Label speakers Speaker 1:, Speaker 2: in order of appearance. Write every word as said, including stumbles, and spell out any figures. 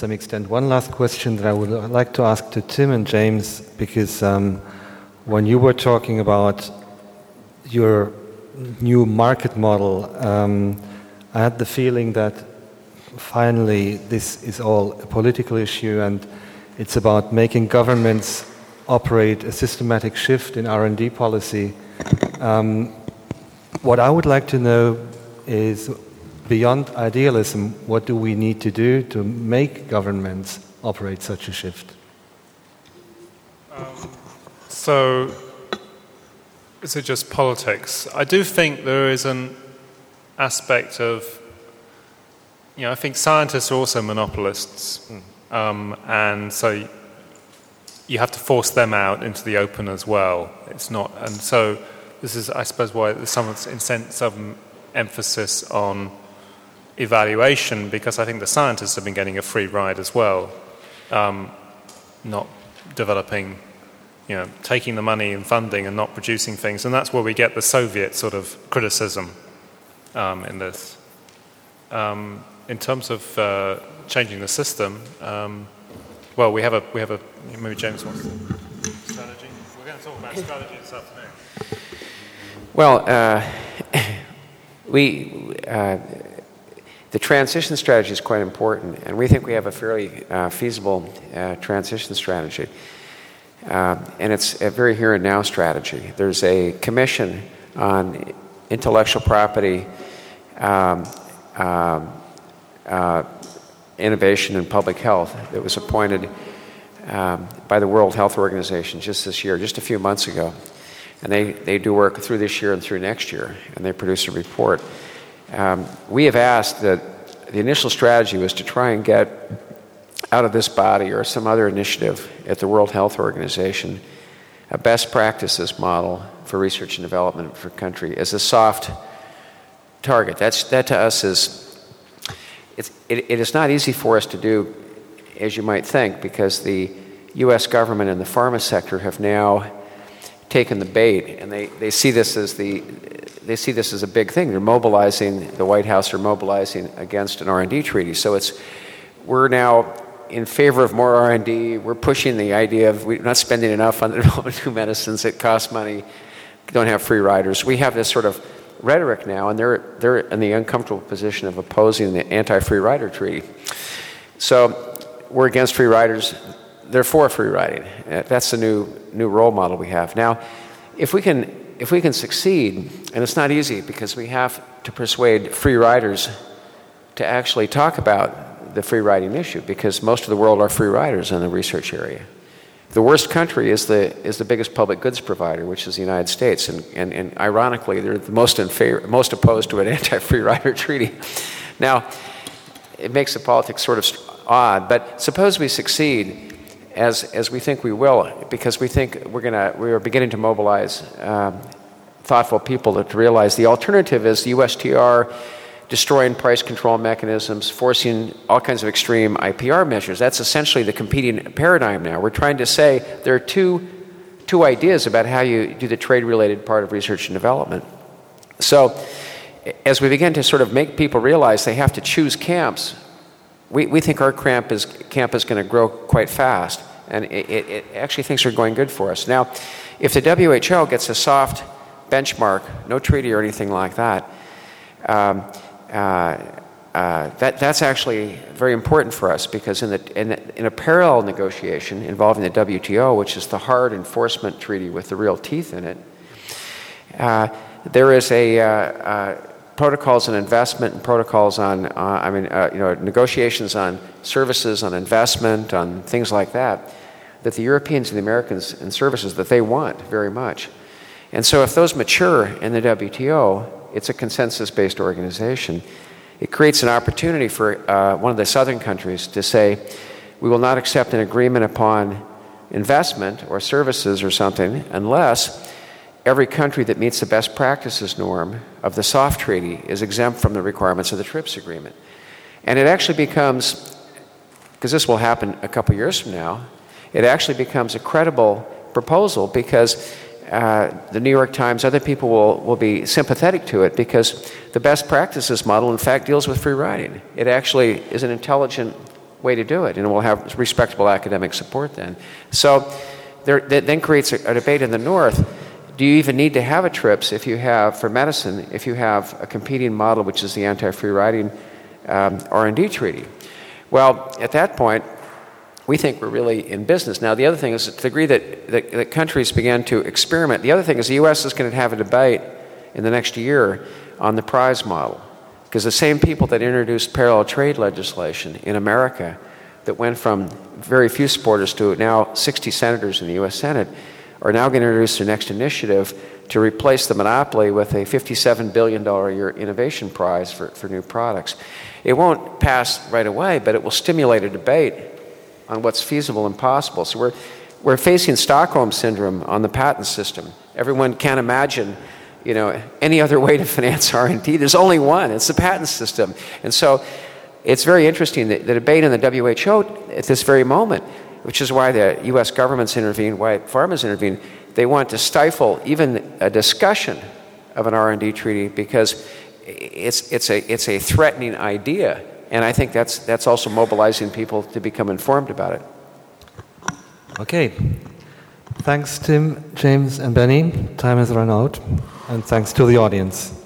Speaker 1: some extent. One last question that I would like to ask to Tim and James, because um, when you were talking about your new market model, um, I had the feeling that finally this is all a political issue and it's about making governments operate a systematic shift in R and D policy. Um, what I would like to know is, beyond idealism, what do we need to do to make governments operate such a shift?
Speaker 2: Um, so, is it just politics? I do think there is an aspect of, you know, I think scientists are also monopolists, mm. um, and so you have to force them out into the open as well. It's not, and so this is, I suppose, why there's some, some emphasis on evaluation, because I think the scientists have been getting a free ride as well, um, not developing, you know, taking the money and funding and not producing things, and that's where we get the Soviet sort of criticism um, in this. Um, in terms of uh, changing the system, um, well, we have a we have a maybe James wants to strategy. We're going to talk about strategy this afternoon.
Speaker 3: Well, uh, we. Uh, The transition strategy is quite important, and we think we have a fairly uh, feasible uh, transition strategy. Uh, and it's a very here and now strategy. There's a commission on intellectual property, um, um, uh, innovation, and public health that was appointed um, by the World Health Organization just this year, just a few months ago. And they, they do work through this year and through next year, and they produce a report. Um, we have asked that the initial strategy was to try and get out of this body or some other initiative at the World Health Organization a best practices model for research and development for country as a soft target. That's, that to us is, it's, it, it is not easy for us to do, as you might think, because the U S government and the pharma sector have now taken the bait, and they, they see this as the they see this as a big thing. They're mobilizing, the White House are mobilizing against an R and D treaty. So it's, we're now in favor of more R and D. We're pushing the idea of we're not spending enough on the development of new medicines. It costs money. Don't have free riders. We have this sort of rhetoric now, and they're they're in the uncomfortable position of opposing the anti-free rider treaty. So we're against free riders. They're for free riding. That's the new new role model we have now. If we can. If we can succeed, and it's not easy because we have to persuade free riders to actually talk about the free riding issue, because most of the world are free riders in the research area. The worst country is the is the biggest public goods provider, which is the United States, and and, and ironically, they're the most in favor, most opposed to an anti-free rider treaty. Now, it makes the politics sort of odd, but suppose we succeed. As as we think we will, because we think we're gonna we are beginning to mobilize um, thoughtful people to, to realize the alternative is the U S T R destroying price control mechanisms, forcing all kinds of extreme I P R measures. That's essentially the competing paradigm now. We're trying to say there are two two ideas about how you do the trade-related part of research and development. So, as we begin to sort of make people realize they have to choose camps. We, we think our camp is, camp is going to grow quite fast, and it, it, it actually things are going good for us. Now, if the W H O gets a soft benchmark, no treaty or anything like that, um, uh, uh, that that's actually very important for us, because in, the, in, in a parallel negotiation involving the W T O, which is the hard enforcement treaty with the real teeth in it, uh, there is a uh, uh, protocols on investment and protocols on, uh, I mean, uh, you know, negotiations on services, on investment, on things like that, that the Europeans and the Americans and services that they want very much. And so if those mature in the W T O, it's a consensus-based organization. It creates an opportunity for uh, one of the southern countries to say, we will not accept an agreement upon investment or services or something unless every country that meets the best practices norm of the SOFT treaty is exempt from the requirements of the TRIPS agreement. And it actually becomes, because this will happen a couple years from now, it actually becomes a credible proposal, because uh, the New York Times, other people will, will be sympathetic to it, because the best practices model, in fact, deals with free riding. It actually is an intelligent way to do it, and it will have respectable academic support then. So there, that then creates a, a debate in the North. Do you even need to have a TRIPS if you have, for medicine, if you have a competing model, which is the anti-free riding um, R and D treaty? Well, at that point, we think we're really in business. Now, the other thing is, to the degree that, that, that countries began to experiment, the other thing is the U S is going to have a debate in the next year on the prize model. Because the same people that introduced parallel trade legislation in America, that went from very few supporters to now sixty senators in the U S Senate, are now going to introduce their next initiative to replace the monopoly with a fifty-seven billion dollars a year innovation prize for, for new products. It won't pass right away, but it will stimulate a debate on what's feasible and possible. So we're, we're facing Stockholm Syndrome on the patent system. Everyone can't imagine, you know, any other way to finance R and D. There's only one. It's the patent system. And so it's very interesting that the debate in the W H O at this very moment, which is why the U S government's intervened, why pharma's intervened, they want to stifle even a discussion of an R and D treaty because it's, it's, a, it's a threatening idea. And I think that's, that's also mobilizing people to become informed about it.
Speaker 1: Okay. Thanks, Tim, James, and Benny. Time has run out. And thanks to the audience.